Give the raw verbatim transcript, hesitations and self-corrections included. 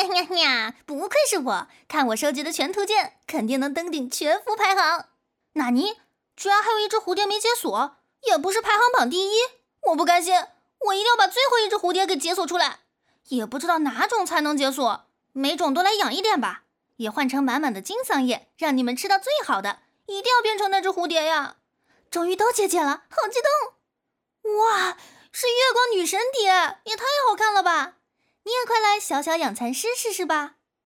呀呀，不愧是我，看我收集的全图鉴，肯定能登顶全服排行。纳尼？居然还有一只蝴蝶没解锁，也不是排行榜第一？我不甘心，我一定要把最后一只蝴蝶给解锁出来。也不知道哪种才能解锁，每种都来养一点吧，也换成满满的金桑叶，让你们吃到最好的，一定要变成那只蝴蝶呀！终于都解解了，好激动！哇，是月光女神蝶，也太好看了吧！你也快来小小养蚕师试试吧。